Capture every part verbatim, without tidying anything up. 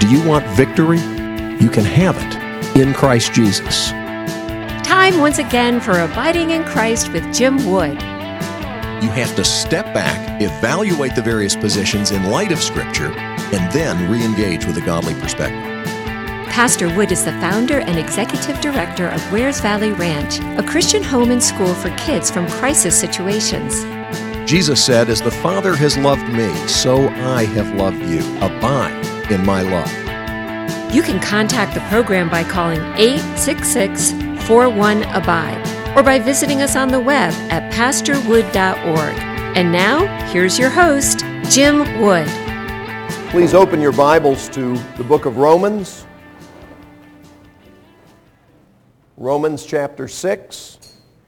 Do you want victory? You can have it in Christ Jesus. Time once again for Abiding in Christ with Jim Wood. You have to step back, evaluate the various positions in light of Scripture, and then re-engage with a godly perspective. Pastor Wood is the founder and executive director of Wares Valley Ranch, a Christian home and school for kids from crisis situations. Jesus said, "As the Father has loved me, so I have loved you. Abide in my love." You can contact the program by calling eight six six, four one, ABIDE or by visiting us on the web at pastor wood dot org. And now, here's your host, Jim Wood. Please open your Bibles to the book of Romans. Romans chapter six.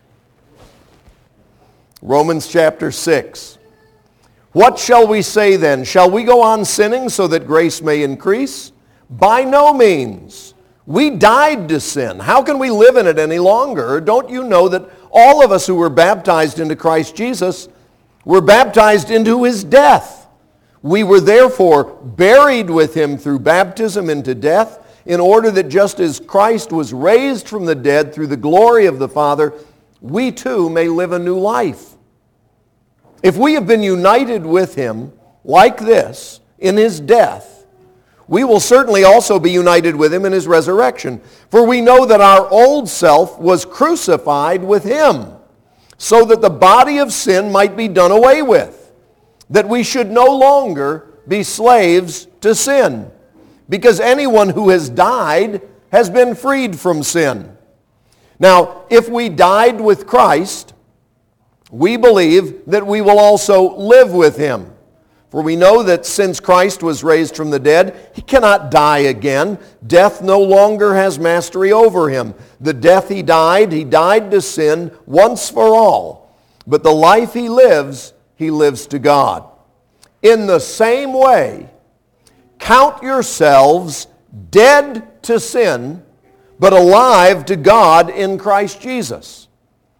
Romans chapter six. What shall we say then? Shall we go on sinning so that grace may increase? By no means. We died to sin. How can we live in it any longer? Don't you know that all of us who were baptized into Christ Jesus were baptized into his death? We were therefore buried with him through baptism into death, in order that just as Christ was raised from the dead through the glory of the Father, we too may live a new life. If we have been united with him like this in his death, we will certainly also be united with him in his resurrection. For we know that our old self was crucified with him, so that the body of sin might be done away with, that we should no longer be slaves to sin, because anyone who has died has been freed from sin. Now, if we died with Christ, we believe that we will also live with him. For we know that since Christ was raised from the dead, he cannot die again. Death no longer has mastery over him. The death he died, he died to sin once for all. But the life he lives, he lives to God. In the same way, count yourselves dead to sin, but alive to God in Christ Jesus.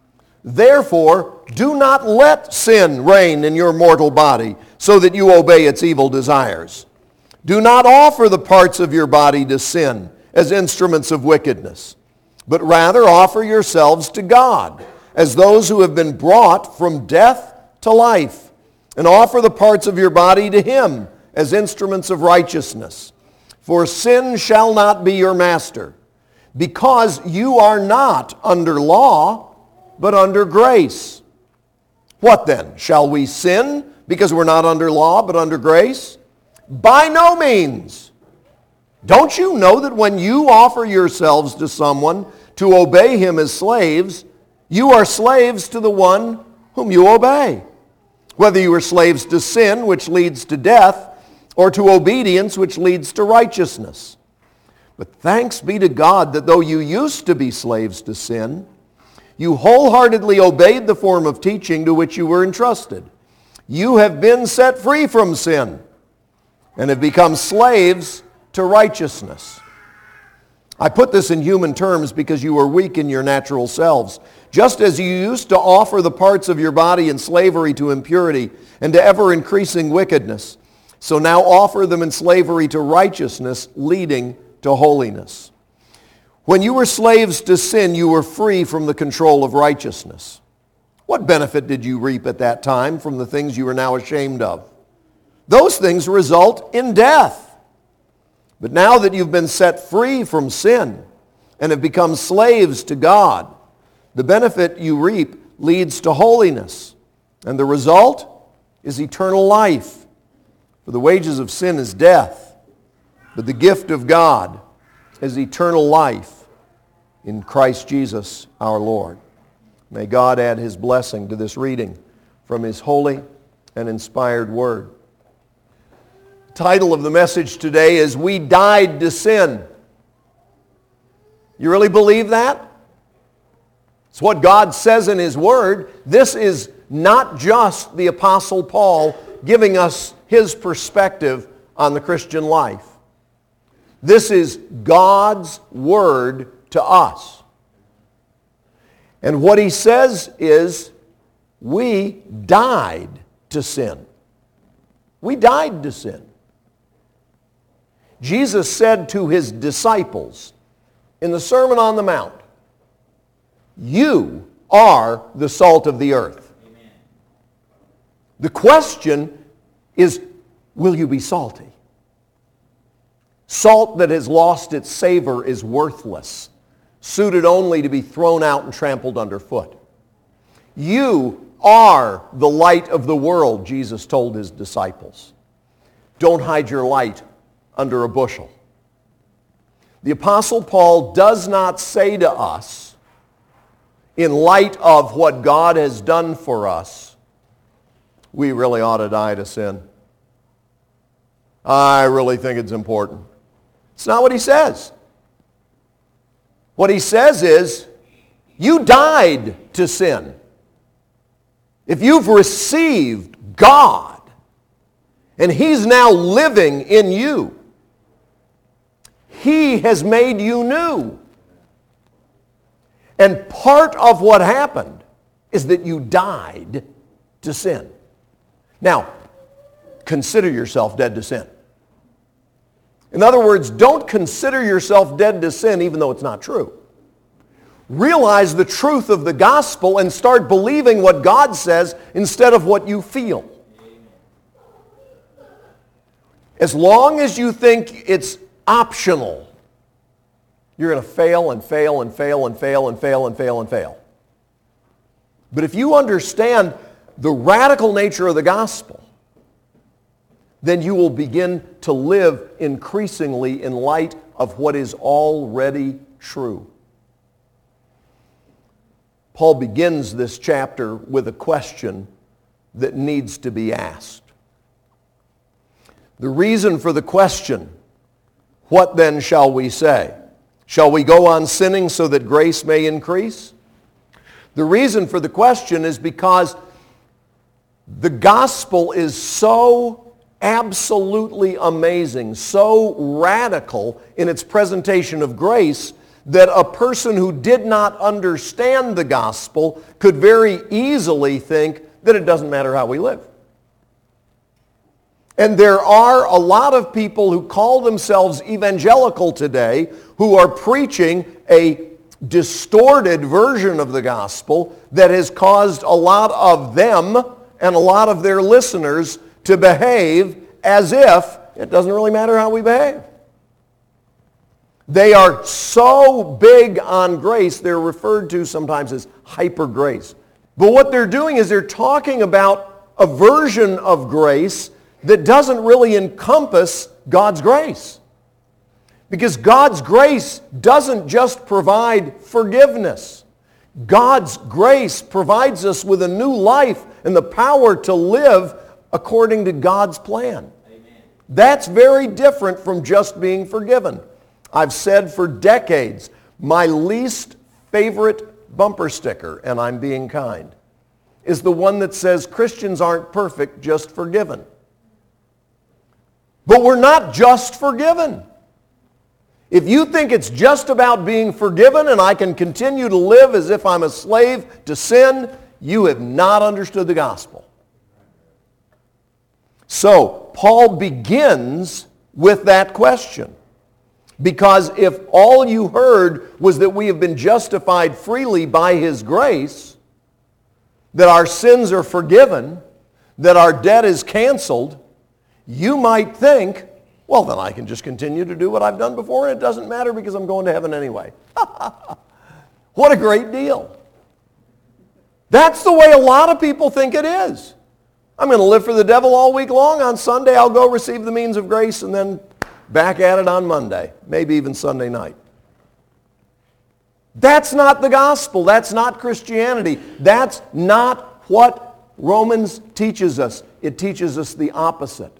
Therefore, do not let sin reign in your mortal body, so that you obey its evil desires. Do not offer the parts of your body to sin as instruments of wickedness, but rather offer yourselves to God as those who have been brought from death to life, and offer the parts of your body to him as instruments of righteousness. For sin shall not be your master, because you are not under law, but under grace. What then? Shall we sin because we're not under law, but under grace? By no means. Don't you know that when you offer yourselves to someone to obey him as slaves, you are slaves to the one whom you obey, whether you are slaves to sin, which leads to death, or to obedience, which leads to righteousness. But thanks be to God that though you used to be slaves to sin, you wholeheartedly obeyed the form of teaching to which you were entrusted. You have been set free from sin and have become slaves to righteousness. I put this in human terms because you are weak in your natural selves. Just as you used to offer the parts of your body in slavery to impurity and to ever-increasing wickedness, so now offer them in slavery to righteousness, leading to holiness. When you were slaves to sin, you were free from the control of righteousness. What benefit did you reap at that time from the things you are now ashamed of? Those things result in death. But now that you've been set free from sin and have become slaves to God, the benefit you reap leads to holiness. And the result is eternal life. For the wages of sin is death, but the gift of God is eternal life in Christ Jesus our Lord. May God add his blessing to this reading from his holy and inspired word. The title of the message today is We Died to Sin. You really believe that? It's what God says in his word. This is not just the Apostle Paul giving us his perspective on the Christian life. This is God's word to us. And what he says is, we died to sin. We died to sin. Jesus said to his disciples in the Sermon on the Mount, "You are the salt of the earth." Amen. The question is, will you be salty? Salt that has lost its savor is worthless, suited only to be thrown out and trampled underfoot. You are the light of the world, Jesus told his disciples. Don't hide your light under a bushel. The Apostle Paul does not say to us, in light of what God has done for us, we really ought to die to sin. I really think it's important. It's not what he says. What he says is, you died to sin. If you've received God, and he's now living in you, he has made you new. And part of what happened is that you died to sin. Now, consider yourself dead to sin. In other words, don't consider yourself dead to sin even though it's not true. Realize the truth of the gospel and start believing what God says instead of what you feel. As long as you think it's optional, you're going to fail and fail and fail and fail and fail and fail and fail. But if you understand the radical nature of the gospel, then you will begin to live increasingly in light of what is already true. Paul begins this chapter with a question that needs to be asked. The reason for the question, what then shall we say? Shall we go on sinning so that grace may increase? The reason for the question is because the gospel is so absolutely amazing, so radical in its presentation of grace, that a person who did not understand the gospel could very easily think that it doesn't matter how we live. And there are a lot of people who call themselves evangelical today who are preaching a distorted version of the gospel that has caused a lot of them and a lot of their listeners to behave as if it doesn't really matter how we behave. They are so big on grace, they're referred to sometimes as hyper grace. But what they're doing is they're talking about a version of grace that doesn't really encompass God's grace. Because God's grace doesn't just provide forgiveness. God's grace provides us with a new life and the power to live according to God's plan. Amen. That's very different from just being forgiven. I've said for decades, my least favorite bumper sticker, and I'm being kind, is the one that says Christians aren't perfect, just forgiven. But we're not just forgiven. If you think it's just about being forgiven and I can continue to live as if I'm a slave to sin, you have not understood the gospel. So, Paul begins with that question. Because if all you heard was that we have been justified freely by his grace, that our sins are forgiven, that our debt is canceled, you might think, well, then I can just continue to do what I've done before and it doesn't matter because I'm going to heaven anyway. What a great deal. That's the way a lot of people think it is. I'm going to live for the devil all week long. On Sunday I'll go receive the means of grace and then back at it on Monday, maybe even Sunday night. That's not the gospel. That's not Christianity. That's not what Romans teaches us. It teaches us the opposite.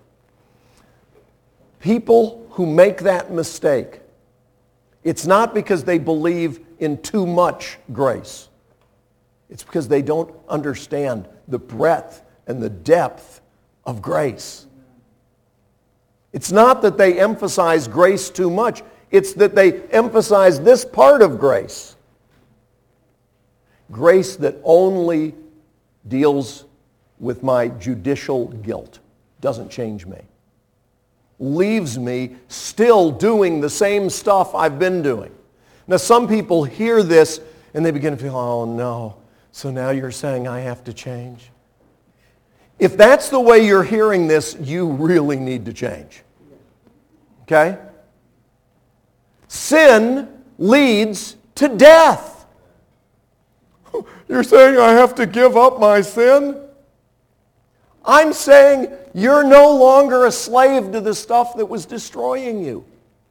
People who make that mistake, it's not because they believe in too much grace. It's because they don't understand the breadth and the depth of grace. It's not that they emphasize grace too much. It's that they emphasize this part of grace. Grace that only deals with my judicial guilt. Doesn't change me. leaves me still doing the same stuff I've been doing. Now, some people hear this and they begin to feel, oh no, so now you're saying I have to change? If that's the way you're hearing this, you really need to change. Okay? Sin leads to death. You're saying I have to give up my sin? I'm saying you're no longer a slave to the stuff that was destroying you.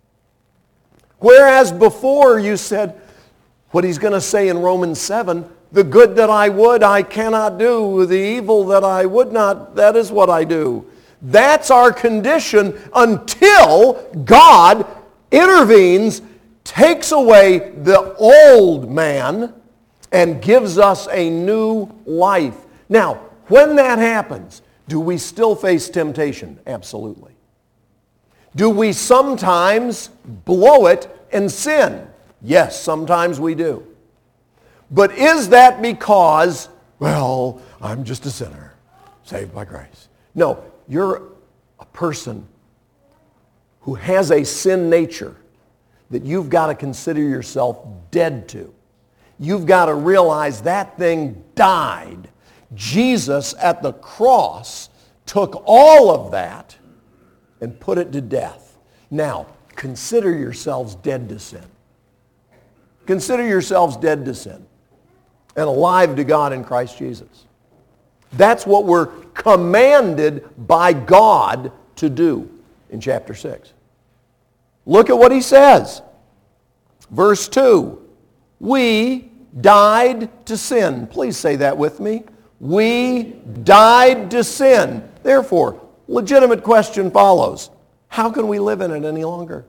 Whereas before you said, what he's going to say in Romans seven, the good that I would, I cannot do. The evil that I would not, that is what I do. That's our condition until God intervenes, takes away the old man, and gives us a new life. Now, when that happens, do we still face temptation? Absolutely. Do we sometimes blow it and sin? Yes, sometimes we do. But is that because, well, I'm just a sinner, saved by grace? No, you're a person who has a sin nature that you've got to consider yourself dead to. You've got to realize that thing died. Jesus at the cross took all of that and put it to death. Now, consider yourselves dead to sin. Consider yourselves dead to sin and alive to God in Christ Jesus. That's what we're commanded by God to do in chapter six. Look at what he says. Verse two, we died to sin. Please say that with me. We died to sin. Therefore, legitimate question follows. How can we live in it any longer?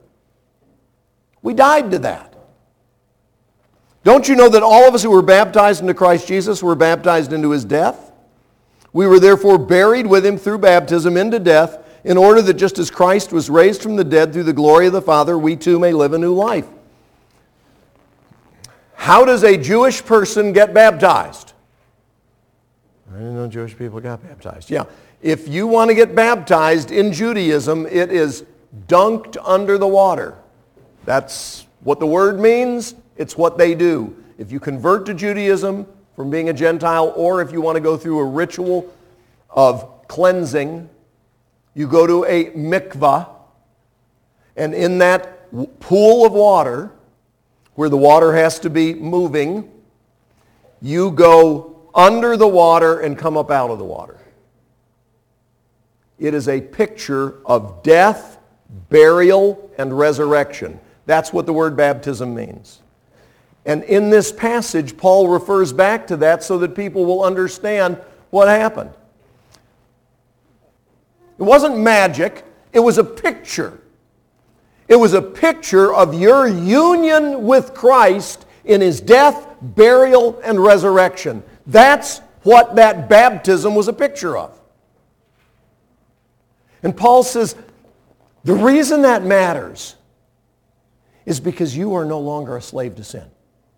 We died to that. Don't you know that all of us who were baptized into Christ Jesus were baptized into his death? We were therefore buried with him through baptism into death, in order that just as Christ was raised from the dead through the glory of the Father, we too may live a new life. How does a Jewish person get baptized? I didn't know Jewish people got baptized. Yeah. If you want to get baptized in Judaism, it is dunked under the water. That's what the word means. It's what they do. If you convert to Judaism from being a Gentile, or if you want to go through a ritual of cleansing, you go to a mikvah, and in that pool of water, where the water has to be moving, you go under the water and come up out of the water. It is a picture of death, burial, and resurrection. That's what the word baptism means. And in this passage, Paul refers back to that so that people will understand what happened. It wasn't magic. It was a picture. It was a picture of your union with Christ in his death, burial, and resurrection. That's what that baptism was a picture of. And Paul says, the reason that matters is because you are no longer a slave to sin.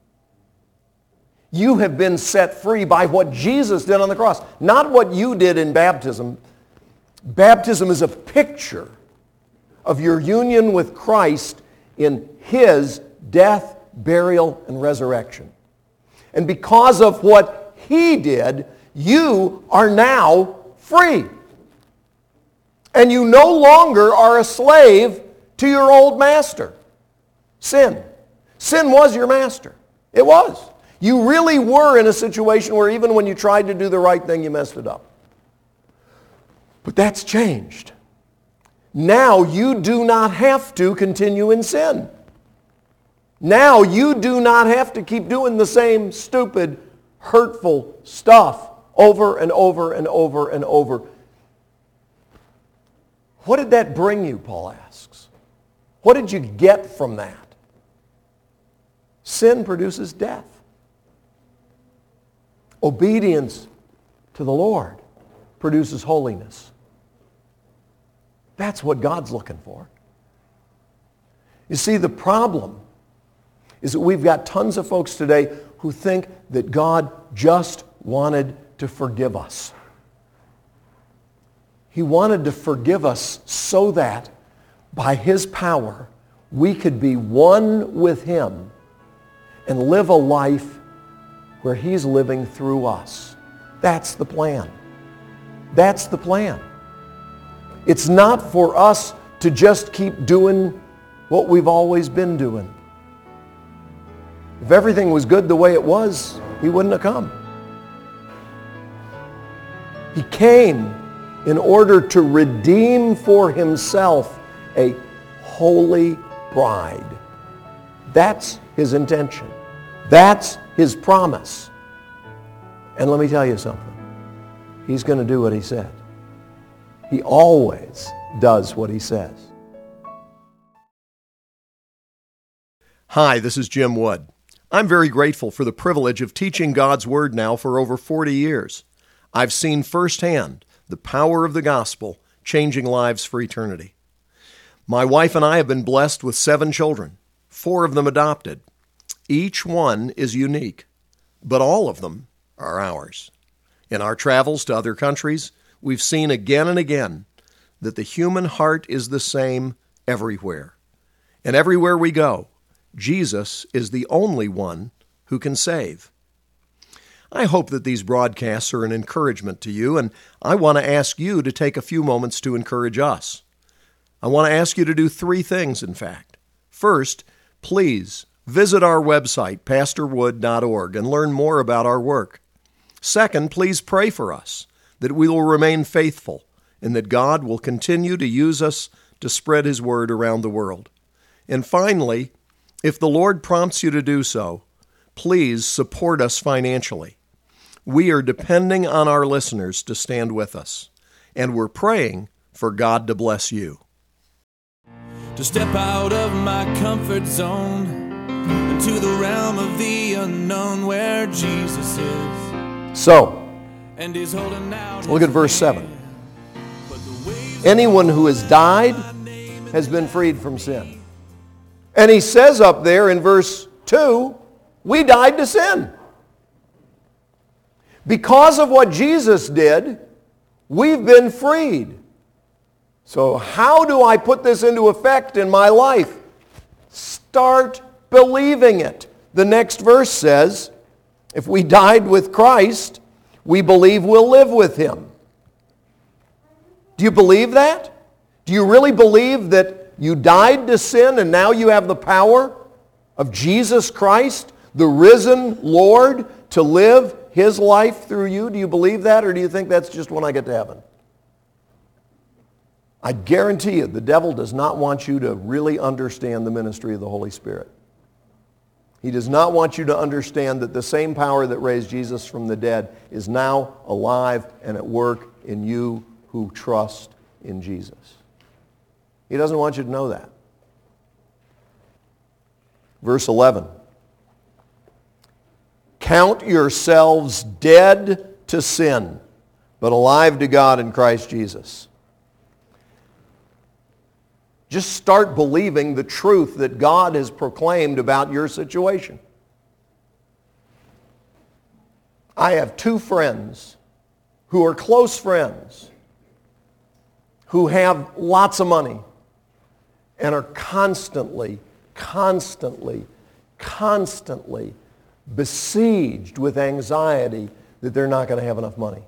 You have been set free by what Jesus did on the cross, not what you did in baptism. Baptism is a picture of your union with Christ in his death, burial, and resurrection. And because of what he did, you are now free. And you no longer are a slave to your old master, sin. Sin was your master. It was. You really were in a situation where even when you tried to do the right thing, you messed it up. But that's changed. Now you do not have to continue in sin. Now you do not have to keep doing the same stupid, hurtful stuff over and over and over and over. What did that bring you, Paul asks? What did you get from that? Sin produces death. Obedience to the Lord produces holiness. That's what God's looking for. You see, the problem is that we've got tons of folks today who think that God just wanted to forgive us. He wanted to forgive us so that by his power, we could be one with him and live a life where he's living through us. That's the plan. That's the plan. It's not for us to just keep doing what we've always been doing. If everything was good the way it was, he wouldn't have come. He came in order to redeem for himself a holy bride. That's his intention. That's his promise. And let me tell you something. He's going to do what he said. He always does what he says. Hi, this is Jim Wood. I'm very grateful for the privilege of teaching God's Word now for over forty years. I've seen firsthand the power of the gospel changing lives for eternity. My wife and I have been blessed with seven children, four of them adopted. Each one is unique, but all of them are ours. In our travels to other countries, we've seen again and again that the human heart is the same everywhere. And everywhere we go, Jesus is the only one who can save. I hope that these broadcasts are an encouragement to you, and I want to ask you to take a few moments to encourage us. I want to ask you to do three things, in fact. First, please visit our website, pastor wood dot org, and learn more about our work. Second, please pray for us, that we will remain faithful, and that God will continue to use us to spread his word around the world. And finally, if the Lord prompts you to do so, please support us financially. We are depending on our listeners to stand with us, and we're praying for God to bless you. To step out of my comfort zone into the realm of the unknown where Jesus is. So, And he's holding out look at verse his seven. hand. But the waves Anyone who has died has been freed from sin. And he says up there in verse two, we died to sin. Because of what Jesus did, we've been freed. So how do I put this into effect in my life? Start believing it. The next verse says, if we died with Christ, we believe we'll live with him. Do you believe that? Do you really believe that you died to sin and now you have the power of Jesus Christ, the risen Lord, to live his life through you? Do you believe that, or do you think that's just when I get to heaven? I guarantee you the devil does not want you to really understand the ministry of the Holy Spirit. He does not want you to understand that the same power that raised Jesus from the dead is now alive and at work in you who trust in Jesus. He doesn't want you to know that. Verse eleven. Count yourselves dead to sin, but alive to God in Christ Jesus. Just start believing the truth that God has proclaimed about your situation. I have two friends who are close friends who have lots of money and are constantly, constantly, constantly besieged with anxiety that they're not going to have enough money.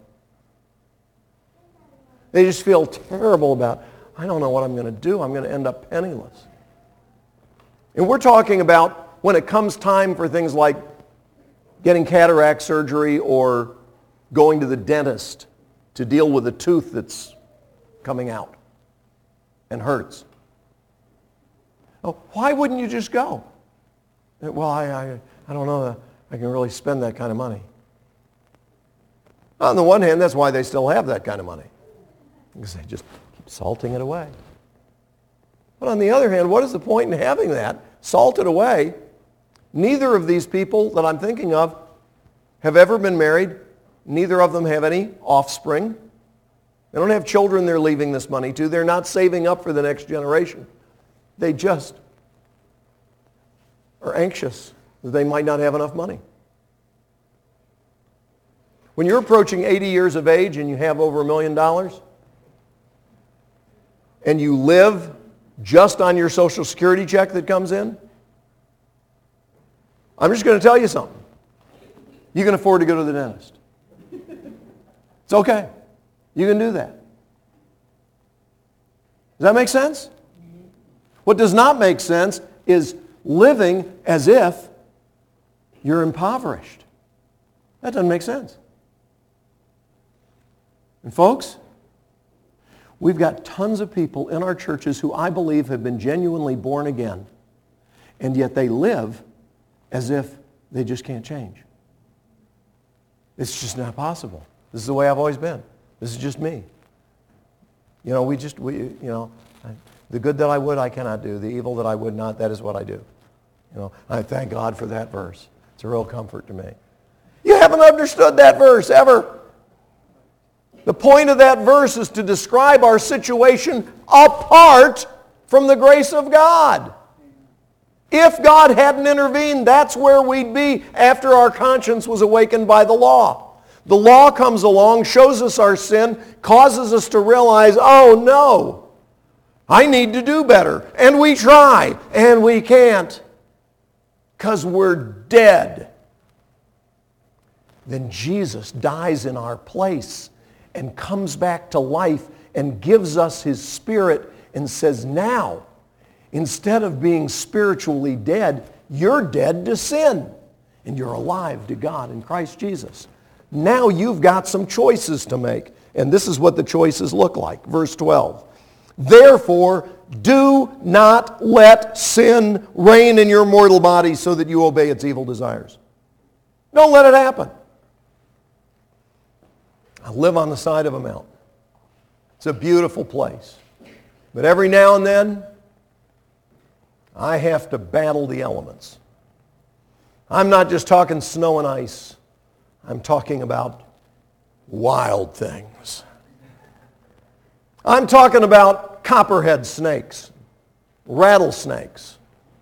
They just feel terrible about, I don't know what I'm going to do. I'm going to end up penniless. And we're talking about when it comes time for things like getting cataract surgery or going to the dentist to deal with a tooth that's coming out and hurts. Oh, why wouldn't you just go? Well, I, I, I don't know that I can really spend that kind of money. On the one hand, that's why they still have that kind of money, because they just keep salting it away. But on the other hand, what is the point in having that salted away? Neither of these people that I'm thinking of have ever been married. Neither of them have any offspring. They don't have children they're leaving this money to. They're not saving up for the next generation. They just are anxious that they might not have enough money. When you're approaching eighty years of age and you have over a million dollars, and you live just on your Social Security check that comes in? I'm just going to tell you something. You can afford to go to the dentist. It's okay. You can do that. Does that make sense? What does not make sense is living as if you're impoverished. That doesn't make sense. And folks, we've got tons of people in our churches who I believe have been genuinely born again, and yet they live as if they just can't change. It's just not possible. This is the way I've always been. This is just me. You know, we just, we, you know, I, the good that I would, I cannot do. The evil that I would not, that is what I do. You know, I thank God for that verse. It's a real comfort to me. You haven't understood that verse ever. The point of that verse is to describe our situation apart from the grace of God. If God hadn't intervened, that's where we'd be after our conscience was awakened by the law. The law comes along, shows us our sin, causes us to realize, oh no, I need to do better. And we try, and we can't, because we're dead. Then Jesus dies in our place and comes back to life and gives us His Spirit and says, now, instead of being spiritually dead, you're dead to sin and you're alive to God in Christ Jesus. Now you've got some choices to make. And this is what the choices look like. Verse twelve. Therefore, do not let sin reign in your mortal body so that you obey its evil desires. Don't let it happen. I live on the side of a mountain. It's a beautiful place. But every now and then, I have to battle the elements. I'm not just talking snow and ice. I'm talking about wild things. I'm talking about copperhead snakes, rattlesnakes,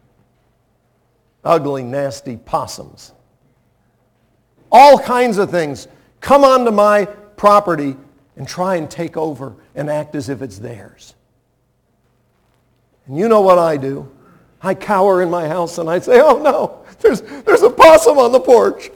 ugly, nasty possums. All kinds of things come onto my property and try and take over and act as if it's theirs. And you know what I do? I cower in my house and I say, oh no, there's, there's a possum on the porch.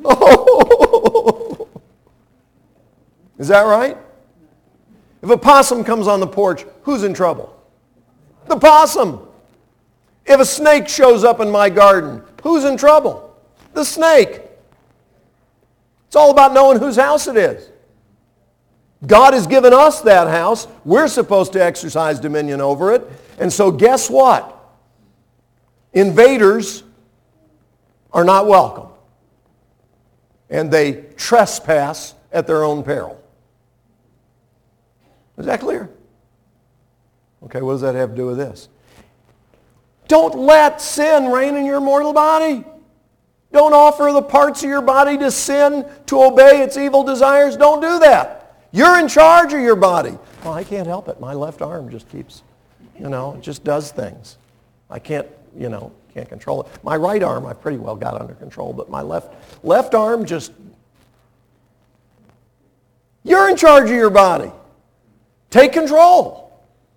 Oh. Is that right? If a possum comes on the porch, who's in trouble? The possum. If a snake shows up in my garden, who's in trouble? The snake. It's all about knowing whose house it is. God has given us that house. We're supposed to exercise dominion over it. And so guess what? Invaders are not welcome. And they trespass at their own peril. Is that clear? Okay, what does that have to do with this? Don't let sin reign in your mortal body. Don't offer the parts of your body to sin to obey its evil desires. Don't do that. You're in charge of your body. Well, I can't help it. My left arm just keeps, you know, it just does things. I can't, you know, can't control it. My right arm I've pretty well got under control, but my left left arm just... You're in charge of your body. Take control.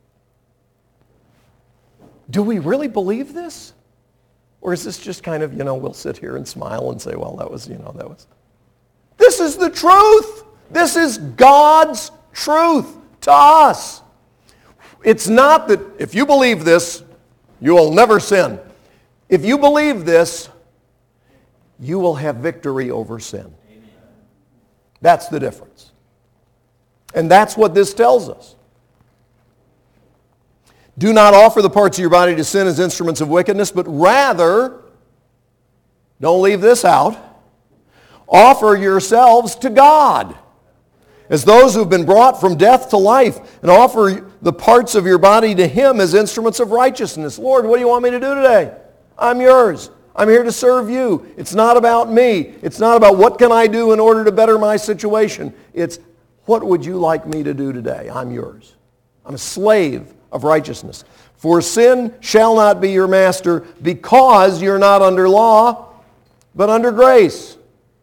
Do we really believe this? Or is this just kind of, you know, we'll sit here and smile and say, well, that was, you know, that was... This is the truth. This is God's truth to us. It's not that if you believe this, you will never sin. If you believe this, you will have victory over sin. That's the difference. And that's what this tells us. Do not offer the parts of your body to sin as instruments of wickedness, but rather, don't leave this out, offer yourselves to God as those who have been brought from death to life, and offer the parts of your body to Him as instruments of righteousness. Lord, what do you want me to do today? I'm yours. I'm here to serve you. It's not about me. It's not about what can I do in order to better my situation. It's what would you like me to do today? I'm yours. I'm a slave of righteousness. For sin shall not be your master, because you're not under law, but under grace.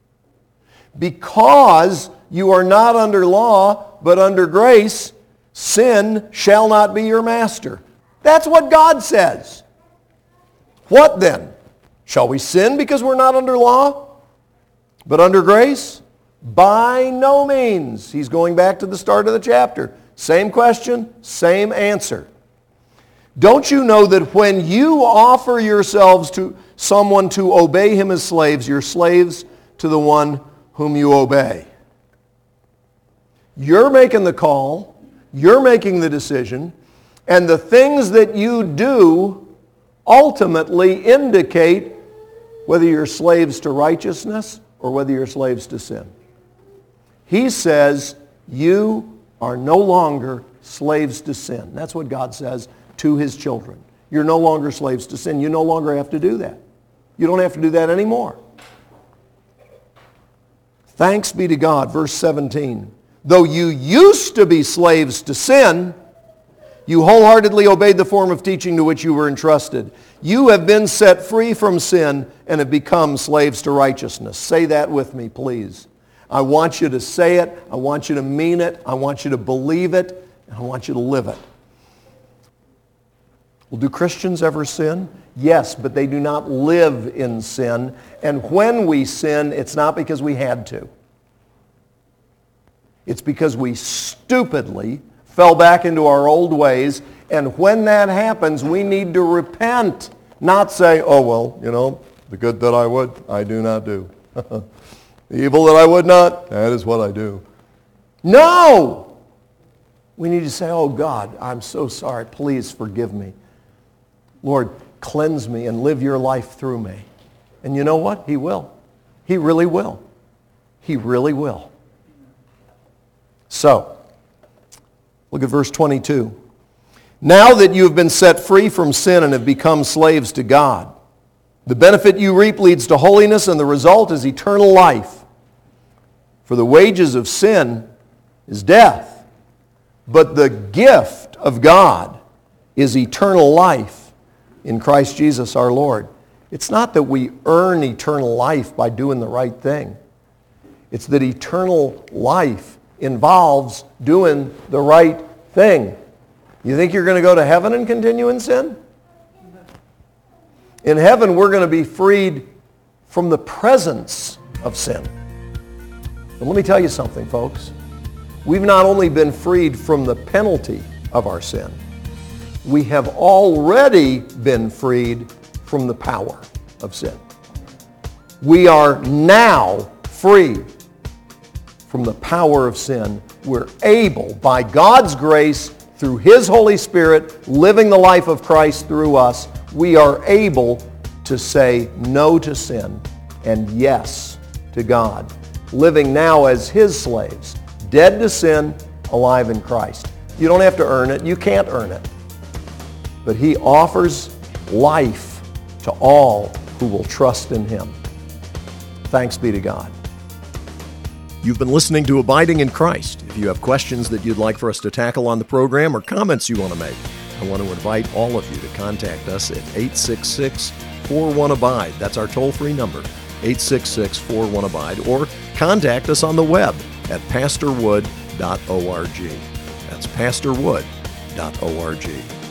Because you are not under law, but under grace, sin shall not be your master. That's what God says. What then? Shall we sin because we're not under law, but under grace? By no means. He's going back to the start of the chapter. Same question, same answer. Don't you know that when you offer yourselves to someone to obey him as slaves, you're slaves to the one whom you obey? You're making the call, you're making the decision, and the things that you do ultimately indicate whether you're slaves to righteousness or whether you're slaves to sin. He says you are no longer slaves to sin. That's what God says to his children. You're no longer slaves to sin. You no longer have to do that. You don't have to do that anymore. Thanks be to God. Verse seventeen. Though you used to be slaves to sin, you wholeheartedly obeyed the form of teaching to which you were entrusted. You have been set free from sin and have become slaves to righteousness. Say that with me, please. I want you to say it. I want you to mean it. I want you to believe it. And I want you to live it. Well, do Christians ever sin? Yes, but they do not live in sin. And when we sin, it's not because we had to. It's because we stupidly fell back into our old ways. And when that happens, we need to repent. Not say, oh, well, you know, the good that I would, I do not do. The evil that I would not, that is what I do. No! We need to say, oh, God, I'm so sorry. Please forgive me. Lord, cleanse me and live your life through me. And you know what? He will. He really will. He really will. So, look at verse twenty-two. Now that you have been set free from sin and have become slaves to God, the benefit you reap leads to holiness, and the result is eternal life. For the wages of sin is death, but the gift of God is eternal life in Christ Jesus our Lord. It's not that we earn eternal life by doing the right thing. It's that eternal life involves doing the right thing. You think you're going to go to heaven and continue in sin? In heaven, we're going to be freed from the presence of sin. But let me tell you something, folks. We've not only been freed from the penalty of our sin, we have already been freed from the power of sin. We are now free from the power of sin. We're able, by God's grace, through his Holy Spirit, living the life of Christ through us, we are able to say no to sin and yes to God, living now as his slaves, dead to sin, alive in Christ. You don't have to earn it. You can't earn it. But he offers life to all who will trust in him. Thanks be to God. You've been listening to Abiding in Christ. If you have questions that you'd like for us to tackle on the program or comments you want to make, I want to invite all of you to contact us at eight six six, four one, abide. That's our toll-free number, eight six six, four one, abide. Or contact us on the web at pastor wood dot org. That's pastor wood dot org.